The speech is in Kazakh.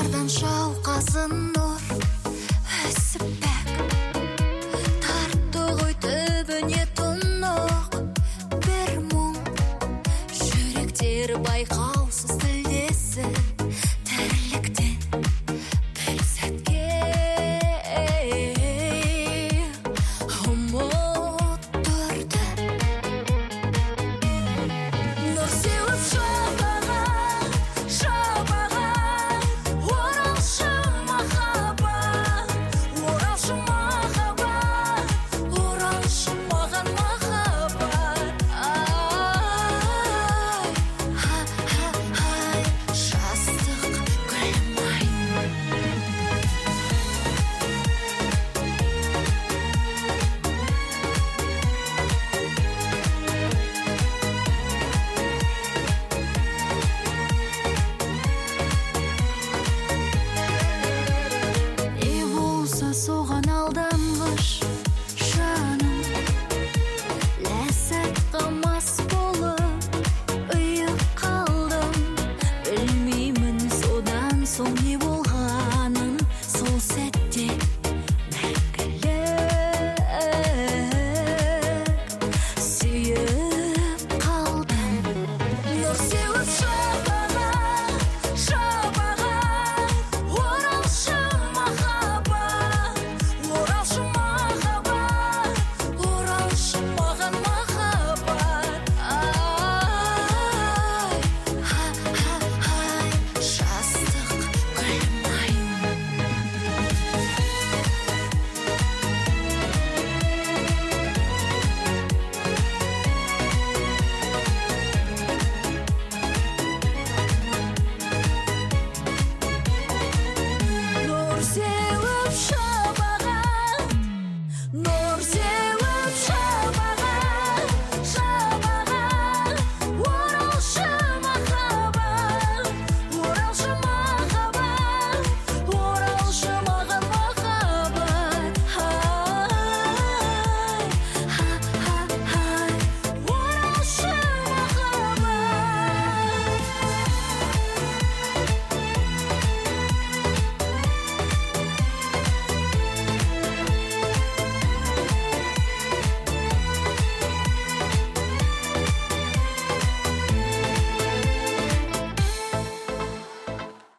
Жардан шауқасын нұр өсіп бәк тартты ғой түбіне тұнық бір мұң жүректер байқаусыз тілдесіп тірліктен бір сәтке ұмыттырды нұр сеуіп шапағат оралшы махаббат оралшы маған махаббат ай жастық гүлім ай не болса соған алданғыш жаным ләззатқа мас болып ұйып қалдым білмеймін содан соң